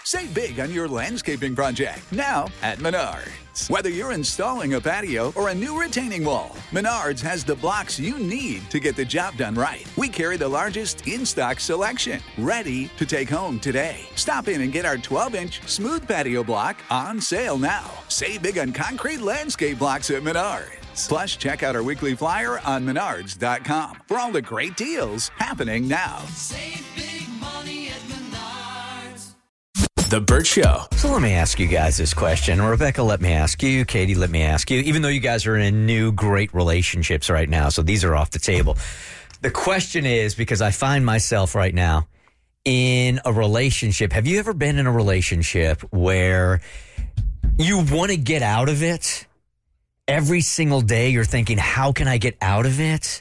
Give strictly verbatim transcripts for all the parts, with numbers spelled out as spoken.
Save big on your landscaping project now at Menards. Whether you're installing a patio or a new retaining wall, Menards has the blocks you need to get the job done right. We carry the largest in-stock selection, ready to take home today. Stop in and get our twelve-inch smooth patio block on sale now. Save big on concrete landscape blocks at Menards. Plus, check out our weekly flyer on menards dot com for all the great deals happening now. Save big money at Menards. The Burt Show. So let me ask you guys this question. Rebecca, let me ask you. Katie, let me ask you. Even though you guys are in new, great relationships right now, so these are off the table. The question is, because I find myself right now in a relationship. Have you ever been in a relationship where you want to get out of it? Every single day you're thinking, how can I get out of it?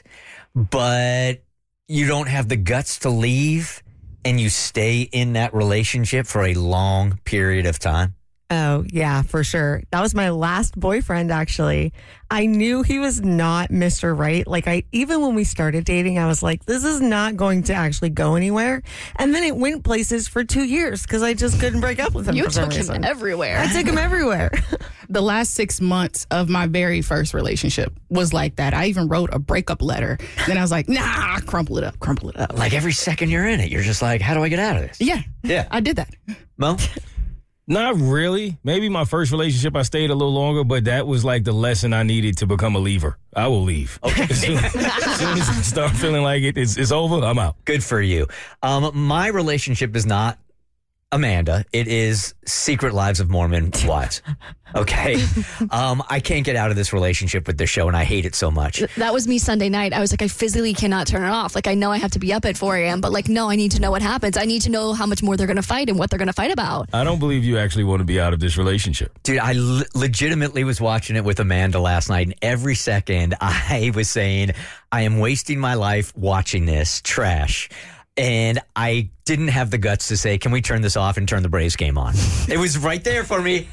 But you don't have the guts to leave, and you stay in that relationship for a long period of time? Oh, yeah, for sure. That was my last boyfriend, actually. I knew he was not Mister Right. Like, I even when we started dating, I was like, this is not going to actually go anywhere. And then it went places for two years because I just couldn't break up with him. You for some took him reason. everywhere. I took him everywhere. The last six months of my very first relationship was like that. I even wrote a breakup letter. Then I was like, nah, crumple it up, crumple it up. Like every second you're in it, you're just like, how do I get out of this? Yeah. Yeah. I did that. Mo? Not really. Maybe my first relationship, I stayed a little longer, but that was like the lesson I needed to become a leaver. I will leave. Okay. As soon as, as soon as I start feeling like it, it's, it's over, I'm out. Good for you. Um, my relationship is not Amanda. It is Secret Lives of Mormon Wives. Okay. Um, I can't get out of this relationship with this show, and I hate it so much. That was me Sunday night. I was like, I physically cannot turn it off. Like, I know I have to be up at four a.m., but like, no, I need to know what happens. I need to know how much more they're going to fight and what they're going to fight about. I don't believe you actually want to be out of this relationship. Dude, I le- legitimately was watching it with Amanda last night, and every second I was saying, I am wasting my life watching this trash. And I didn't have the guts to say, can we turn this off and turn the Braves game on? It was right there for me.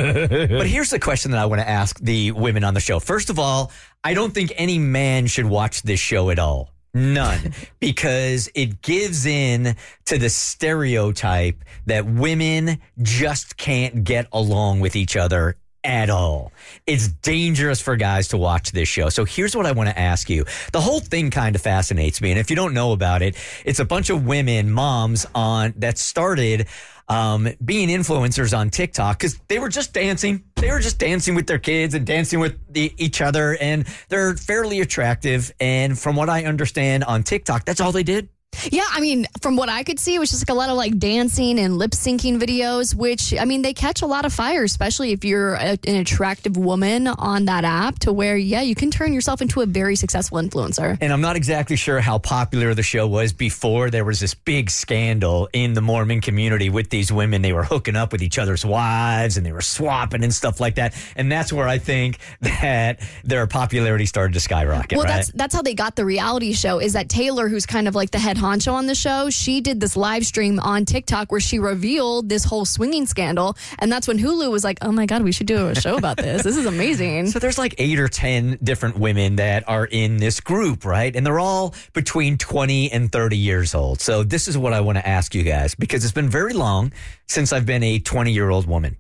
But here's the question that I want to ask the women on the show. First of all, I don't think any man should watch this show at all. None. Because it gives in to the stereotype that women just can't get along with each other at all. It's dangerous for guys to watch this show. So here's what I want to ask you. The whole thing kind of fascinates me. And if you don't know about it, it's a bunch of women, moms on that started um, being influencers on TikTok because they were just dancing. They were just dancing with their kids and dancing with the, each other. And they're fairly attractive. And from what I understand on TikTok, that's all they did. Yeah, I mean, from what I could see, it was just like a lot of like dancing and lip syncing videos, which, I mean, they catch a lot of fire, especially if you're a, an attractive woman on that app to where, yeah, you can turn yourself into a very successful influencer. And I'm not exactly sure how popular the show was before there was this big scandal in the Mormon community with these women. They were hooking up with each other's wives and they were swapping and stuff like that. And that's where I think that their popularity started to skyrocket. Well, right? that's that's how they got the reality show, is that Taylor, who's kind of like the head honcho on the show, she did this live stream on TikTok where she revealed this whole swinging scandal, and that's when Hulu was like, oh my god, we should do a show about this. This is amazing. So there's like eight or ten different women that are in this group, right? And they're all between twenty and thirty years old. So this is what I want to ask you guys, because it's been very long since I've been a twenty-year-old woman.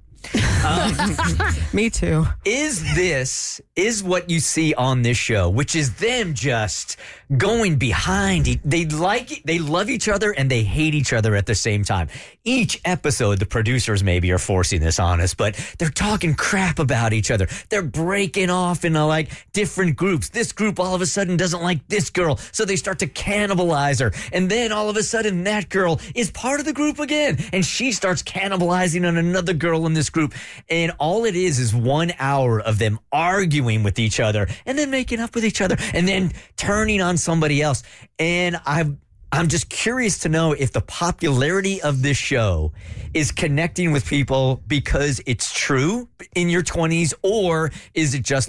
Um, Me too. Is this, is what you see on this show, which is them just going behind, e- they like, it, they love each other and they hate each other at the same time. Each episode, the producers maybe are forcing this on us, but they're talking crap about each other. They're breaking off into like different groups. This group all of a sudden doesn't like this girl, so they start to cannibalize her. And then all of a sudden that girl is part of the group again, and she starts cannibalizing on another girl in this group. And all it is is one hour of them arguing with each other and then making up with each other and then turning on somebody else. And I'm I'm just curious to know if the popularity of this show is connecting with people because it's true in your twenties, or is it just like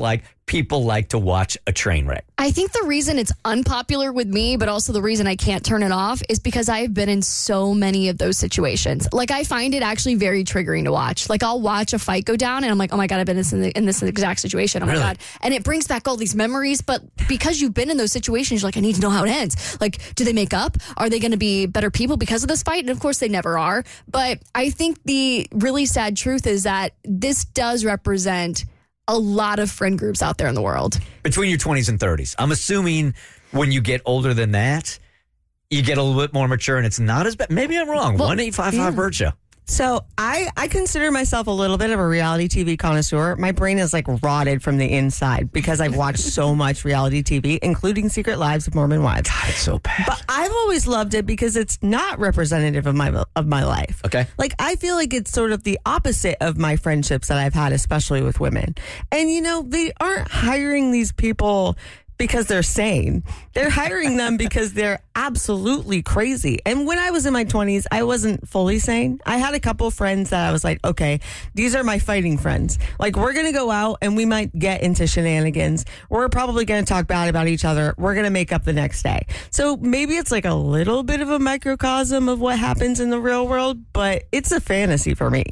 people like to watch a train wreck? I think the reason it's unpopular with me, but also the reason I can't turn it off, is because I've been in so many of those situations. Like, I find it actually very triggering to watch. Like, I'll watch a fight go down and I'm like, oh my God, I've been in this, in this exact situation. Oh my Really? God. And it brings back all these memories. But because you've been in those situations, you're like, I need to know how it ends. Like, do they make up? Are they going to be better people because of this fight? And of course, they never are. But I think the really sad truth is that this does represent a lot of friend groups out there in the world. Between your twenties and thirties. I'm assuming when you get older than that, you get a little bit more mature and it's not as bad. Maybe I'm wrong. Well, one eight five five yeah. Bert Show. So I, I consider myself a little bit of a reality T V connoisseur. My brain is like rotted from the inside because I've watched so much reality T V, including Secret Lives of Mormon Wives. God, it's so bad. But I've always loved it because it's not representative of my of my life. Okay. Like, I feel like it's sort of the opposite of my friendships that I've had, especially with women. And, you know, they aren't hiring these people because they're sane. They're hiring them because they're absolutely crazy. And when I was in my twenties, I wasn't fully sane. I had a couple friends that I was like, okay, these are my fighting friends. Like, we're going to go out and we might get into shenanigans. We're probably going to talk bad about each other. We're going to make up the next day. So maybe it's like a little bit of a microcosm of what happens in the real world, but it's a fantasy for me.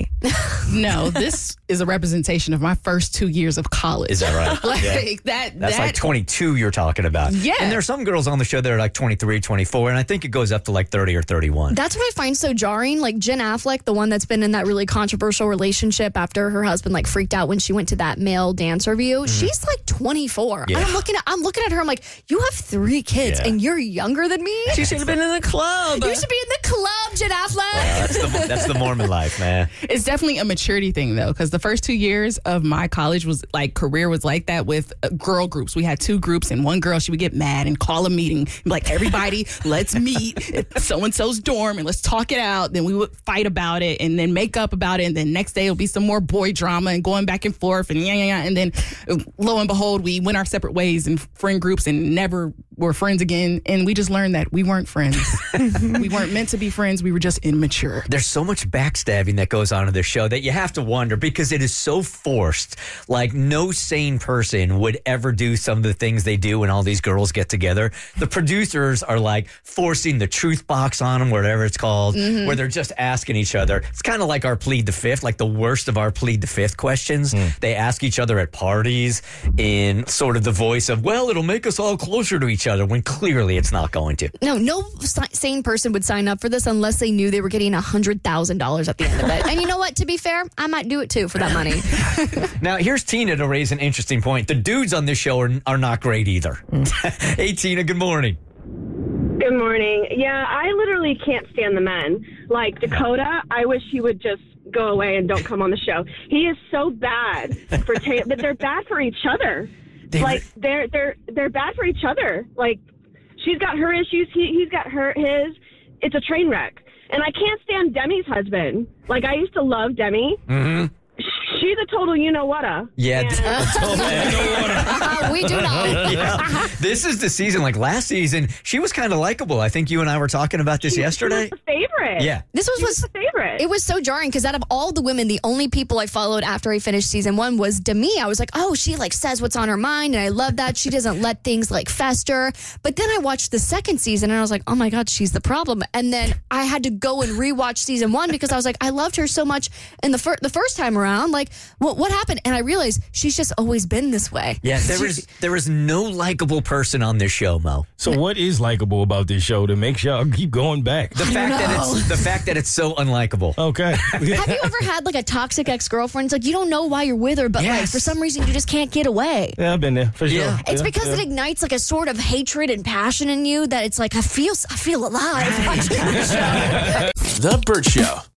No, this is a representation of my first two years of college. Is that right? like Yeah. that. That's that, like twenty-two you're talking about. Yeah. And there's some girls on the show that are like twenty-three, twenty-four, and I think it goes up to like thirty or thirty-one. That's what I find so jarring. Like Jen Affleck, the one that's been in that really controversial relationship after her husband like freaked out when she went to that male dance review. Mm-hmm. She's like twenty-four. Yeah. And I'm looking at I'm looking at her. I'm like, you have three kids Yeah. and you're younger than me. She should have been in the club. You should be in the club, Jen Affleck. Yeah, that's the that's the Mormon life, man. It's definitely a maturity thing, though, because the first two years of my college was like career was like that with uh, girl groups. We had two groups, and one girl, she would get mad and call a meeting, and be like, everybody, let's meet at so and so's dorm and let's talk it out. Then we would fight about it and then make up about it, and then next day it'll be some more boy drama and going back and forth and yeah yeah yeah. And then uh, lo and behold, we went our separate ways in friend groups and never were friends again. And we just learned that we weren't friends. We weren't meant to be friends. We were just immature. There's so much backstabbing that goes on in this show that you have to wonder because it is so forced. Like, no sane person would ever do some of the things they do when all these girls get together. The producers are like forcing the truth box on them, whatever it's called, mm-hmm. where they're just asking each other. It's kind of like our plead the fifth, like the worst of our plead the fifth questions. Mm. They ask each other at parties in sort of the voice of, well, it'll make us all closer to each other, when clearly it's not going to. No, no sane person would sign up for this unless they knew they were getting one hundred thousand dollars at the end of it. And you know what? To be fair, I might do it too for that money. Now, here's Tina to raise an interesting point. The dudes on this show are, are not great either. Hey, Tina, good morning. Good morning. Yeah, I literally can't stand the men. Like Dakota, I wish he would just go away and don't come on the show. He is so bad for ta- that they're bad for each other. They like re- they're they're they're bad for each other. Like, she's got her issues, he he's got her his. It's a train wreck. And I can't stand Demi's husband. Like, I used to love Demi. Mm-hmm. She's a total you-know-whata. Yeah. And- Uh, we do know. Yeah. This is the season. Like last season, she was kind of likable. I think you and I were talking about this she, yesterday. She was the favorite. Yeah. This was, She was was the favorite. It was so jarring because out of all the women, the only people I followed after I finished season one was Demi. I was like, oh, she like says what's on her mind, and I love that. She doesn't let things like fester. But then I watched the second season, and I was like, oh my God, she's the problem. And then I had to go and rewatch season one because I was like, I loved her so much in the fir- the first time around. Like, what what happened? And I realized she's just always been this way. Yeah, there is there is no likable person on this show, Mo. So what is likable about this show that makes y'all keep going back? The fact that it's the fact that it's so unlikable. Okay. Have you ever had like a toxic ex-girlfriend? It's like you don't know why you're with her, but like Yes. for some reason you just can't get away. Yeah, I've been there for sure. Yeah. It's Yeah, because yeah. it ignites like a sort of hatred and passion in you that it's like I feel I feel alive. The Bert Show.